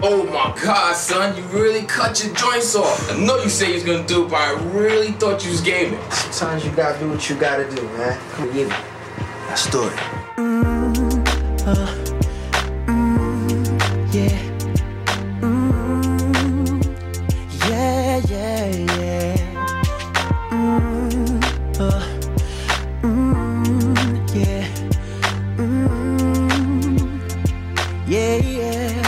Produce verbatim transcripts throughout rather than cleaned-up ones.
Oh my God, son, you really cut your joints off. I know you say you was gonna do it, but I really thought you was gaming. Sometimes you gotta do what you gotta do, man. Come on, give me. Let's do it. Mm, uh, mm, yeah. Mm, yeah, yeah, yeah. Mm, uh, mm, yeah. Mm, yeah, yeah.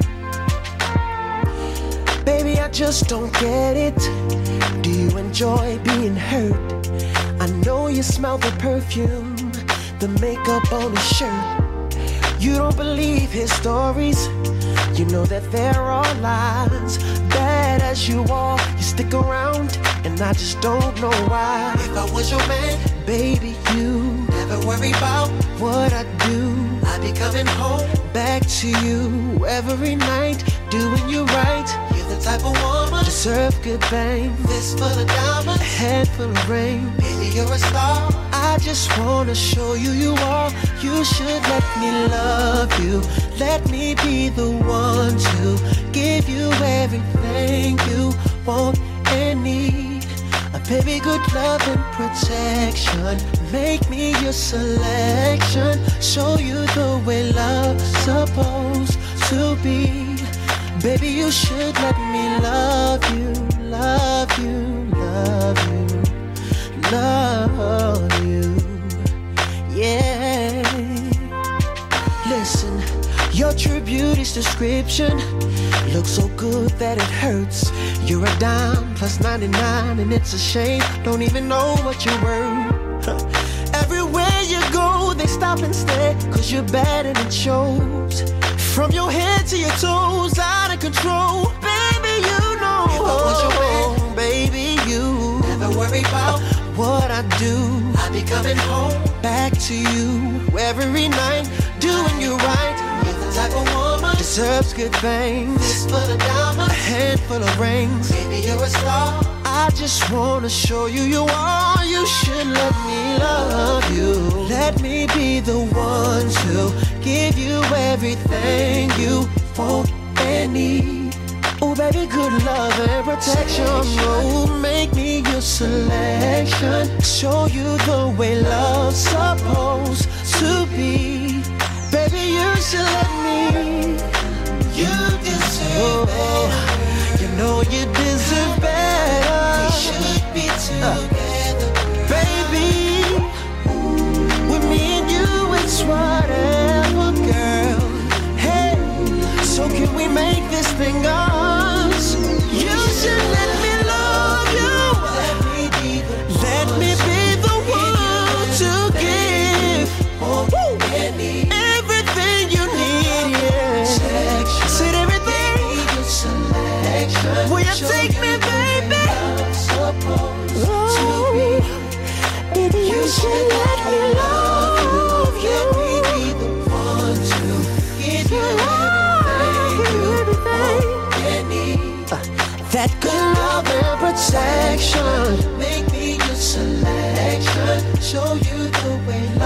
Baby, I just don't get it. Do you enjoy being hurt? I know you smell the perfume, the makeup on his shirt. You don't believe his stories. You know that there are lies. Bad as you are, you stick around, and I just don't know why. If I was your man, baby, you never worry about what I do. I'd be coming home back to you every night, doing you right. You're the type of woman deserve good fame. Fist full of diamonds, a head full of rain. Baby, you're a star. I just wanna show you you are. You should let me love you. Let me be the one to give you everything you want and need. A baby, good love and protection. Make me your selection. Show you the way love's supposed to be. Baby, you should let me love you, love you, love you, love you, yeah. Listen, your true beauty's description looks so good that it hurts. You're a dime plus ninety-nine, and it's a shame. Don't even know what you're worth. Everywhere you go, they stop and stare, cause you're bad and it shows. From your head to your toes, out of control. Baby, you know. If I was your man, baby, you never worry about what I do. I'll be coming home back to you every night, doing you right. You're the type of woman deserves good things. Fist full of diamonds, a handful of rings. Baby, you're a star. I just wanna show you you are. You should let me love you. Let me be the one to give you everything you want and need. Oh, baby, good love and protection. Oh, make me your selection. Show you the way love's supposed to be. Baby, you should let me. You deserve better. You know you deserve better. We should be together, uh, baby. With me and you, it's whatever, girl. Hey, so can we make this thing us? You should let me love you. Let me be the one, let me be the one to give everything you need. Yeah. Said everything. Will you take me, baby? Oh, baby, you should let me love you. Let me be the one to give you everything you need. Uh, that good love and protection. Make me your selection. Show you the way.